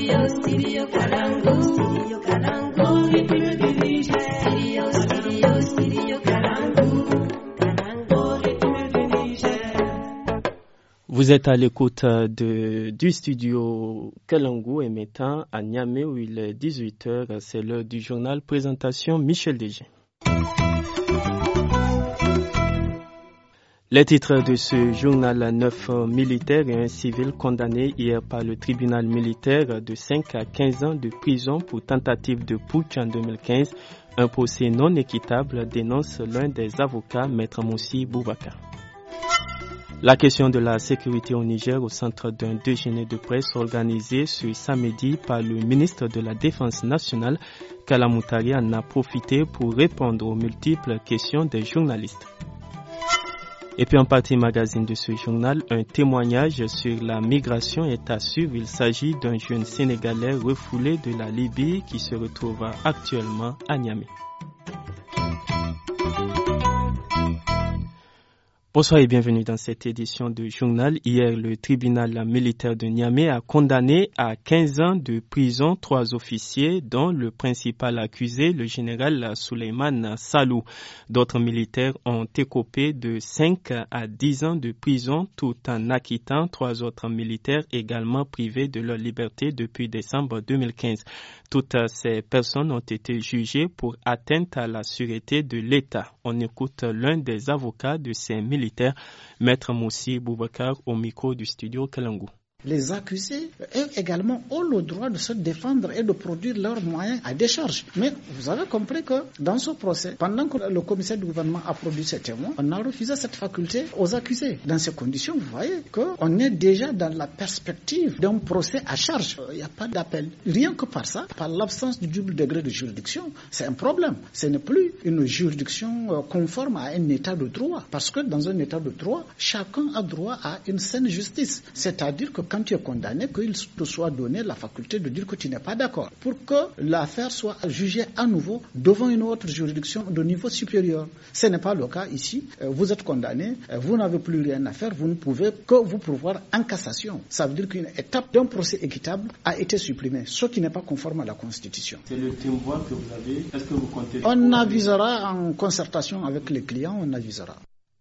Vous êtes à l'écoute du studio Kalangu émettant à Niamey où il est 18h. C'est l'heure du journal présentation Michel Dégé. Les titres de ce journal: 9 militaires et un civil condamnés hier par le tribunal militaire de 5 à 15 ans de prison pour tentative de putsch en 2015. Un procès non équitable, dénonce l'un des avocats, Maître Moussi Boubacar. La question de la sécurité au Niger au centre d'un déjeuner de presse organisé ce samedi par le ministre de la Défense nationale, Kalla Moutari, en a profité pour répondre aux multiples questions des journalistes. Et puis en partie magazine de ce journal, un témoignage sur la migration est à suivre. Il s'agit d'un jeune Sénégalais refoulé de la Libye qui se retrouve actuellement à Niamey. Bonsoir et bienvenue dans cette édition de journal. Hier, le tribunal militaire de Niamey a condamné à 15 ans de prison 3 officiers, dont le principal accusé, le général Souleymane Salou. D'autres militaires ont écopé de 5 à 10 ans de prison, tout en acquittant 3 autres militaires également privés de leur liberté depuis décembre 2015. Toutes ces personnes ont été jugées pour atteinte à la sûreté de l'État. On écoute l'un des avocats de ces militaires, Maître Moussi Boubacar, au micro du studio Kalangu. Les accusés, eux également, ont le droit de se défendre et de produire leurs moyens à décharge. Mais vous avez compris que dans ce procès, pendant que le commissaire du gouvernement a produit ses témoins, on a refusé cette faculté aux accusés. Dans ces conditions, vous voyez qu'on est déjà dans la perspective d'un procès à charge. Il n'y a pas d'appel. Rien que par ça, par l'absence du double degré de juridiction, c'est un problème. Ce n'est plus une juridiction conforme à un état de droit. Parce que dans un état de droit, chacun a droit à une saine justice. C'est-à-dire que quand tu es condamné, qu'il te soit donné la faculté de dire que tu n'es pas d'accord, pour que l'affaire soit jugée à nouveau devant une autre juridiction de niveau supérieur. Ce n'est pas le cas ici. Vous êtes condamné, vous n'avez plus rien à faire, vous ne pouvez que vous pourvoir en cassation. Ça veut dire qu'une étape d'un procès équitable a été supprimée, ce qui n'est pas conforme à la Constitution. C'est le témoin que vous avez. Est-ce que vous comptez? On avisera en concertation avec les clients, on avisera.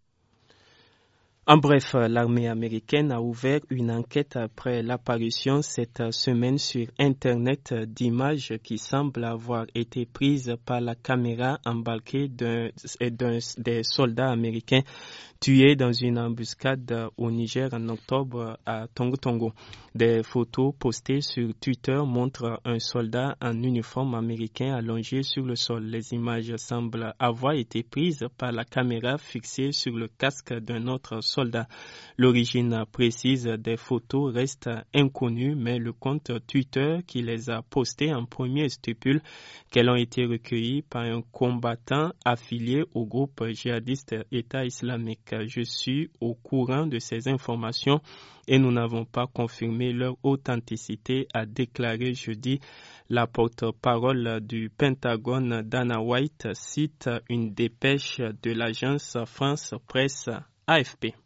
En bref, l'armée américaine a ouvert une enquête après l'apparition cette semaine sur Internet d'images qui semblent avoir été prises par la caméra embarquée des soldats américains tués dans une embuscade au Niger en octobre à Tongo. Des photos postées sur Twitter montrent un soldat en uniforme américain allongé sur le sol. Les images semblent avoir été prises par la caméra fixée sur le casque d'un autre soldat. L'origine précise des photos reste inconnue, mais le compte Twitter qui les a postées en premier stipule qu'elles ont été recueillies par un combattant affilié au groupe djihadiste État islamique. Je suis au courant de ces informations et nous n'avons pas confirmé leur authenticité, a déclaré jeudi la porte-parole du Pentagone. Dana White cite une dépêche de l'agence France Presse AFP.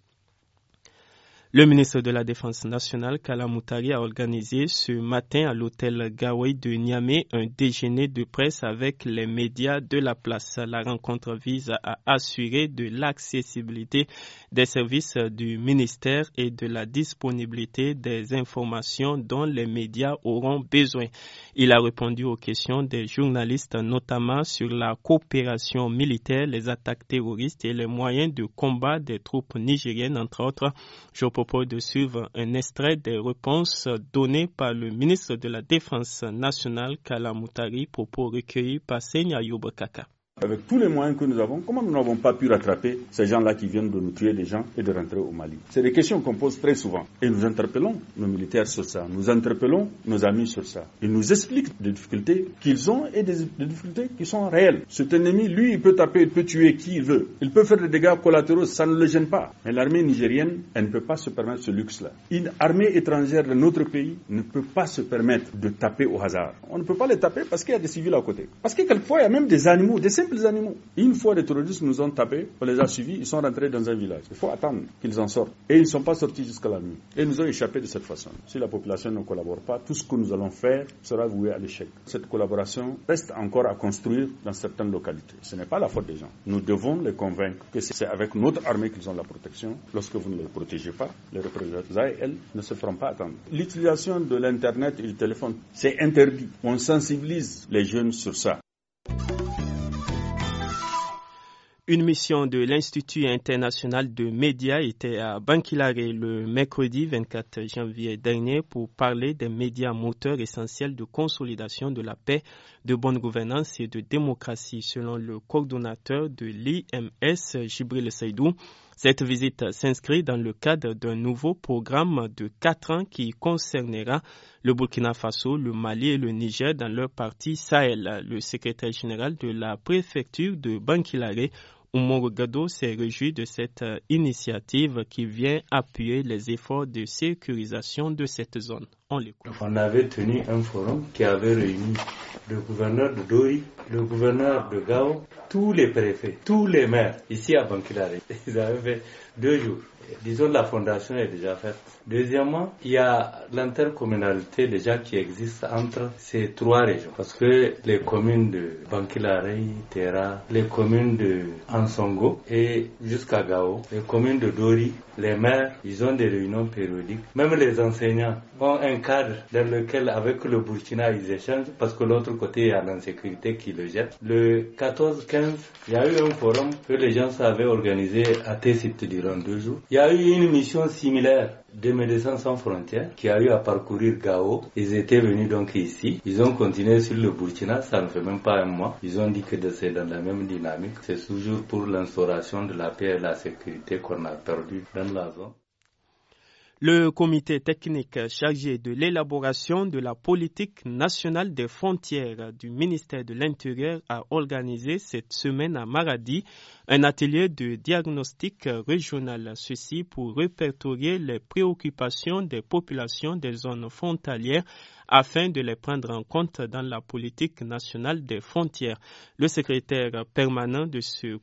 Le ministre de la Défense nationale, Kalla Moutari, a organisé ce matin à l'hôtel Gawai de Niamey un déjeuner de presse avec les médias de la place. La rencontre vise à assurer de l'accessibilité des services du ministère et de la disponibilité des informations dont les médias auront besoin. Il a répondu aux questions des journalistes, notamment sur la coopération militaire, les attaques terroristes et les moyens de combat des troupes nigériennes, entre autres. Je propose de suivre un extrait des réponses données par le ministre de la Défense nationale, Kalla Moutari, propos recueillis par Seigne Ayoub Kaka. Avec tous les moyens que nous avons, comment nous n'avons pas pu rattraper ces gens-là qui viennent de nous tuer des gens et de rentrer au Mali? C'est des questions qu'on pose très souvent. Et nous interpellons nos militaires sur ça. Nous interpellons nos amis sur ça. Ils nous expliquent des difficultés qu'ils ont et des difficultés qui sont réelles. Cet ennemi, lui, il peut taper, il peut tuer qui il veut. Il peut faire des dégâts collatéraux, ça ne le gêne pas. Mais l'armée nigérienne, elle ne peut pas se permettre ce luxe-là. Une armée étrangère de notre pays ne peut pas se permettre de taper au hasard. On ne peut pas les taper parce qu'il y a des civils à côté. Parce que quelquefois, il y a même des animaux, des simples simples animaux. Une fois les terroristes nous ont tapés, on les a suivis, ils sont rentrés dans un village. Il faut attendre qu'ils en sortent. Et ils ne sont pas sortis jusqu'à la nuit. Et ils nous ont échappé de cette façon. Si la population ne collabore pas, tout ce que nous allons faire sera voué à l'échec. Cette collaboration reste encore à construire dans certaines localités. Ce n'est pas la faute des gens. Nous devons les convaincre que c'est avec notre armée qu'ils ont la protection. Lorsque vous ne les protégez pas, les représailles, elles, ne se feront pas attendre. L'utilisation de l'Internet et du téléphone, c'est interdit. On sensibilise les jeunes sur ça. Une mission de l'Institut international de médias était à Bankilare le mercredi 24 janvier dernier pour parler des médias moteurs essentiels de consolidation de la paix, de bonne gouvernance et de démocratie, selon le coordonnateur de l'IMS, Jibril Seydou. Cette visite s'inscrit dans le cadre d'un nouveau programme de 4 ans qui concernera le Burkina Faso, le Mali et le Niger dans leur partie Sahel. Le secrétaire général de la préfecture de Bankilare, Oumour Gado, s'est réjoui de cette initiative qui vient appuyer les efforts de sécurisation de cette zone. On l'écoute. On avait tenu un forum qui avait réuni le gouverneur de Dori, le gouverneur de Gao, tous les préfets, tous les maires ici à Bankilare. Ils avaient fait 2 jours. Disons, la fondation est déjà faite. Deuxièmement, il y a l'intercommunalité déjà qui existe entre ces 3 régions. Parce que les communes de Bankilare, Terra, les communes de Ansongo et jusqu'à Gao, les communes de Dori, les maires, ils ont des réunions périodiques. Même les enseignants ont un cadre dans lequel, avec le Burkina, ils échangent parce que l'autre côté, il y a l'insécurité qui le jette. Le 14-15, il y a eu un forum que les gens avaient organisé à Tessit durant 2 jours. Il y a eu une mission similaire de Médecins sans frontières qui a eu à parcourir Gao. Ils étaient venus donc ici. Ils ont continué sur le Burkina, ça ne fait même pas un mois. Ils ont dit que c'est dans la même dynamique. C'est toujours pour l'instauration de la paix et de la sécurité qu'on a perdu dans la zone. Le comité technique chargé de l'élaboration de la politique nationale des frontières du ministère de l'Intérieur a organisé cette semaine à Maradi un atelier de diagnostic régional. Ceci pour répertorier les préoccupations des populations des zones frontalières afin de les prendre en compte dans la politique nationale des frontières. Le secrétaire permanent de ce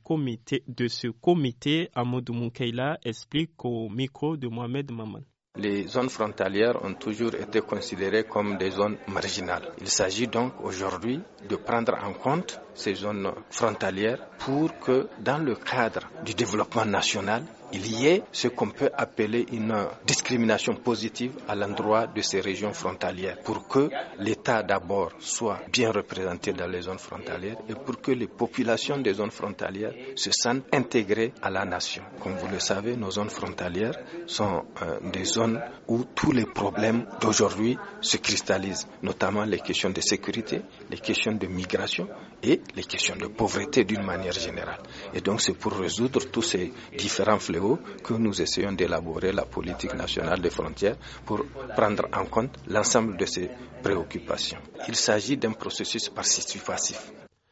comité, Amadou Moukaila, explique au micro de Mohamed Maman. Les zones frontalières ont toujours été considérées comme des zones marginales. Il s'agit donc aujourd'hui de prendre en compte ces zones frontalières pour que dans le cadre du développement national, il y ait ce qu'on peut appeler une discrimination positive à l'endroit de ces régions frontalières pour que l'État d'abord soit bien représenté dans les zones frontalières et pour que les populations des zones frontalières se sentent intégrées à la nation. Comme vous le savez, nos zones frontalières sont des zones où tous les problèmes d'aujourd'hui se cristallisent, notamment les questions de sécurité, les questions de migration et les questions de pauvreté d'une manière générale. Et donc c'est pour résoudre tous ces différents fléaux que nous essayons d'élaborer la politique nationale des frontières pour prendre en compte l'ensemble de ces préoccupations. Il s'agit d'un processus participatif.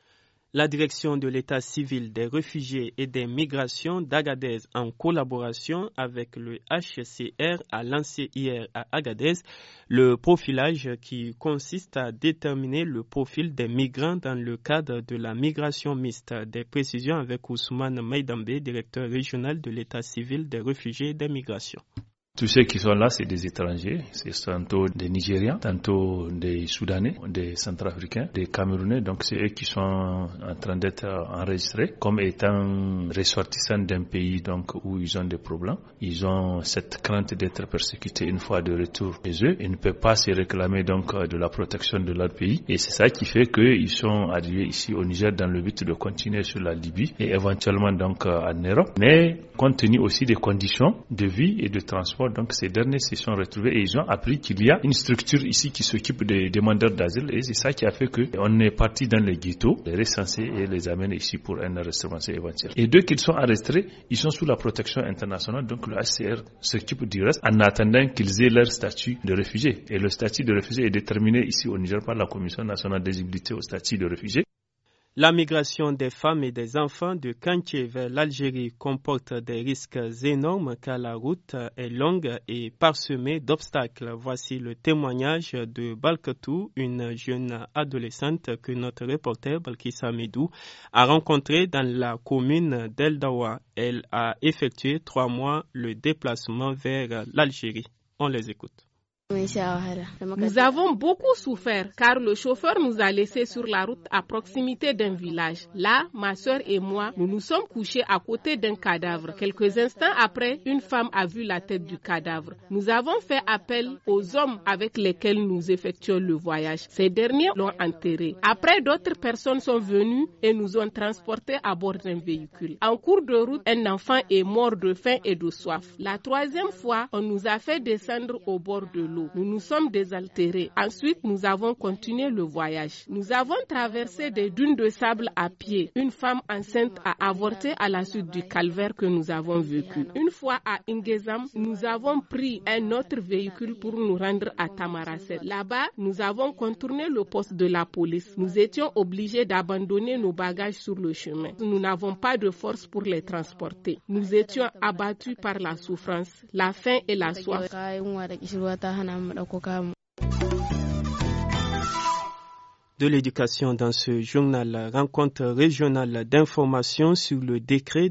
La direction de l'état civil des réfugiés et des migrations d'Agadez, en collaboration avec le HCR, a lancé hier à Agadez le profilage qui consiste à déterminer le profil des migrants dans le cadre de la migration mixte. Des précisions avec Ousmane Maïdambe, directeur régional de l'état civil des réfugiés et des migrations. Tous ceux qui sont là, c'est des étrangers, c'est tantôt des Nigériens, tantôt des Soudanais, des Centrafricains, des Camerounais, donc c'est eux qui sont en train d'être enregistrés comme étant ressortissants d'un pays donc où ils ont des problèmes. Ils ont cette crainte d'être persécutés une fois de retour chez eux. Ils ne peuvent pas se réclamer donc de la protection de leur pays et c'est ça qui fait qu'ils sont arrivés ici au Niger dans le but de continuer sur la Libye et éventuellement donc en Europe, mais compte tenu aussi des conditions de vie et de transport. Donc ces derniers se sont retrouvés et ils ont appris qu'il y a une structure ici qui s'occupe des demandeurs d'asile et c'est ça qui a fait qu'on est parti dans les ghettos, les recenser et les amener ici pour un enregistrement éventuel. Et dès qu'ils sont enregistrés, ils sont sous la protection internationale, donc le HCR s'occupe du reste en attendant qu'ils aient leur statut de réfugié. Et le statut de réfugié est déterminé ici au Niger par la Commission nationale d'éligibilité au statut de réfugié. La migration des femmes et des enfants de Kanché vers l'Algérie comporte des risques énormes car la route est longue et parsemée d'obstacles. Voici le témoignage de Balkatou, une jeune adolescente que notre reporter Balkissa Medou a rencontrée dans la commune d'El-Dawa. Elle a effectué 3 mois le déplacement vers l'Algérie. On les écoute. Nous avons beaucoup souffert car le chauffeur nous a laissés sur la route à proximité d'un village. Là, ma soeur et moi, nous nous sommes couchés à côté d'un cadavre. Quelques instants après, une femme a vu la tête du cadavre. Nous avons fait appel aux hommes avec lesquels nous effectuons le voyage. Ces derniers l'ont enterré. Après, d'autres personnes sont venues et nous ont transportés à bord d'un véhicule. En cours de route, un enfant est mort de faim et de soif. La 3e fois, on nous a fait descendre au bord de l'eau. Nous nous sommes désaltérés. Ensuite, nous avons continué le voyage. Nous avons traversé des dunes de sable à pied. Une femme enceinte a avorté à la suite du calvaire que nous avons vécu. Une fois à Ingezam, nous avons pris un autre véhicule pour nous rendre à Tamaracet. Là-bas, nous avons contourné le poste de la police. Nous étions obligés d'abandonner nos bagages sur le chemin. Nous n'avons pas de force pour les transporter. Nous étions abattus par la souffrance, la faim et la soif. De l'éducation dans ce journal, rencontre régionale d'information sur le décret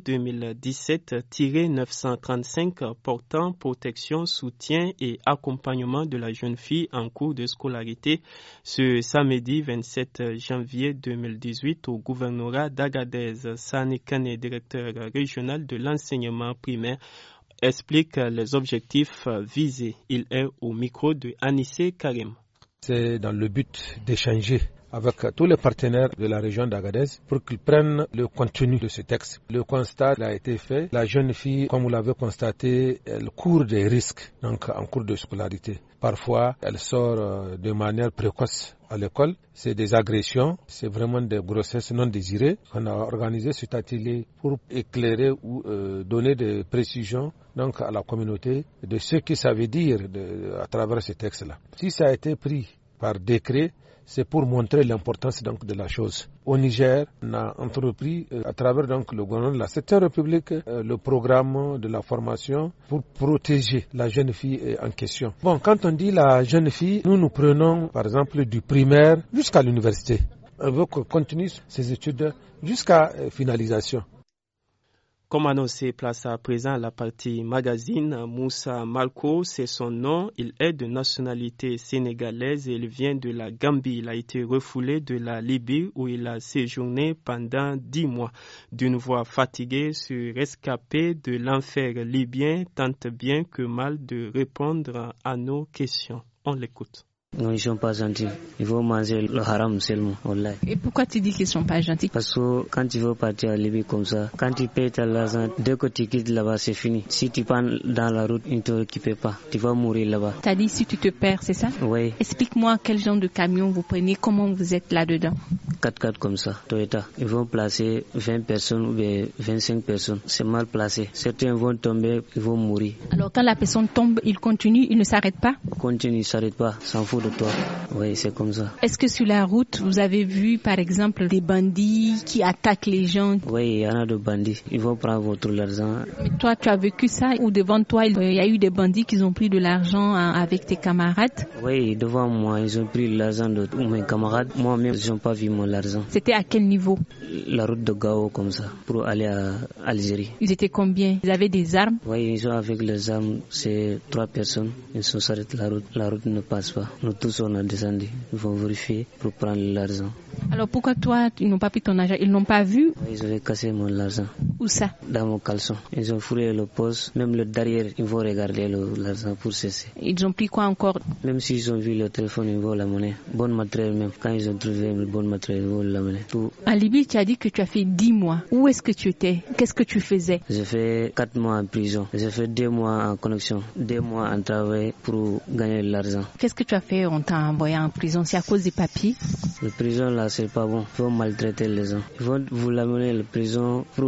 2017-935 portant protection, soutien et accompagnement de la jeune fille en cours de scolarité ce samedi 27 janvier 2018 au gouvernorat d'Agadez. Sani Kane, directeur régional de l'enseignement primaire, explique les objectifs visés. Il est au micro de Anissé Karim. C'est dans le but d'échanger avec tous les partenaires de la région d'Agadez pour qu'ils prennent le contenu de ce texte. Le constat a été fait. La jeune fille, comme vous l'avez constaté, elle court des risques donc en cours de scolarité. Parfois, elle sort de manière précoce à l'école. C'est des agressions, c'est vraiment des grossesses non désirées. On a organisé cet atelier pour éclairer ou donner des précisions donc à la communauté de ce que ça veut dire à travers ce texte-là. Si ça a été pris par décret, c'est pour montrer l'importance donc de la chose. Au Niger, on a entrepris à travers donc le gouvernement de la 7e République le programme de la formation pour protéger la jeune fille en question. Bon, quand on dit la jeune fille, nous prenons par exemple du primaire jusqu'à l'université. On veut qu'on continue ses études jusqu'à finalisation. Comme annoncé, place à présent à la partie magazine. Moussa Malko, c'est son nom. Il est de nationalité sénégalaise et il vient de la Gambie. Il a été refoulé de la Libye où il a séjourné pendant 10 mois. D'une voix fatiguée, ce rescapé de l'enfer libyen tente bien que mal de répondre à nos questions. On l'écoute. Non, ils sont pas gentils. Il faut manger le haram seulement. Wallahi. Et pourquoi tu dis qu'ils sont pas gentils? Parce que quand tu veux partir à Libye comme ça, quand tu payes ta l'argent, dès que tu quittes là-bas, c'est fini. Si tu pars dans la route, ils ne t'occupent pas. Tu vas mourir là-bas. T'as dit si tu te perds, c'est ça? Oui. Explique-moi quel genre de camion vous prenez, comment vous êtes là-dedans? 4x4 comme ça, Toyota. Ils vont placer 20 personnes ou 25 personnes. C'est mal placé. Certains vont tomber, ils vont mourir. Alors quand la personne tombe, il continue, il ne s'arrête pas? Il continue, il ne s'arrête pas. S'en fout de toi. Oui, c'est comme ça. Est-ce que sur la route, vous avez vu par exemple des bandits qui attaquent les gens? Oui, il y en a de bandits. Ils vont prendre votre argent. Mais toi, tu as vécu ça ou devant toi, il y a eu des bandits qui ont pris de l'argent avec tes camarades? Oui, devant moi, ils ont pris l'argent de tous mes camarades. Moi-même, ils n'ont pas vu mon argent. C'était à quel niveau? La route de Gao, comme ça, pour aller à Algérie. Ils étaient combien? Ils avaient des armes? Oui, ils sont avec les armes. C'est 3 personnes. Ils sont s'arrêtent la route. La route ne passe pas. Nous tous, on a descendu. Ils vont vérifier pour prendre l'argent. Alors pourquoi toi, ils n'ont pas pris ton argent? Ils n'ont pas vu? Oui, ils avaient cassé mon argent. Où ça? Dans mon caleçon. Ils ont fourré le poste. Même le derrière, ils vont regarder l'argent pour cesser. Ils ont pris quoi encore? Même s'ils ont vu le téléphone, ils vont l'amener. Bon matériel même. Quand ils ont trouvé le bon matériel, ils vont l'amener. Tout. En Libye, tu as dit que tu as fait 10 mois. Où est-ce que tu étais? Qu'est-ce que tu faisais? J'ai fait 4 mois en prison. J'ai fait 2 mois en connexion. 2 mois en travail pour gagner de l'argent. Qu'est-ce que tu as fait? On t'a envoyé en prison. C'est à cause des papiers? La prison là, c'est pas bon. Il faut maltraiter les gens. Ils vont vous l'amener à la prison pour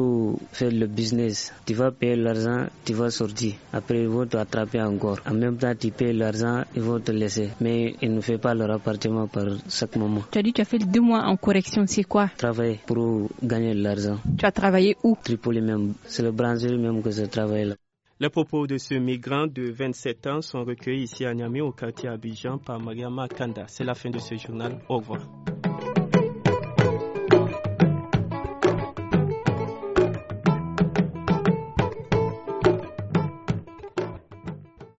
faire le business. Tu vas payer l'argent, tu vas sortir. Après, ils vont te attraper encore. En même temps, tu payes l'argent, ils vont te laisser. Mais ils ne font pas leur appartement par chaque moment. Tu as dit que tu as fait 2 mois en correction, c'est quoi? Travailler pour gagner de l'argent. Tu as travaillé où? Tripoli même. C'est le Brésil même que je travaille là. Les propos de ce migrant de 27 ans sont recueillis ici à Niamey au quartier Abidjan par Mariama Kanda. C'est la fin de ce journal. Au revoir.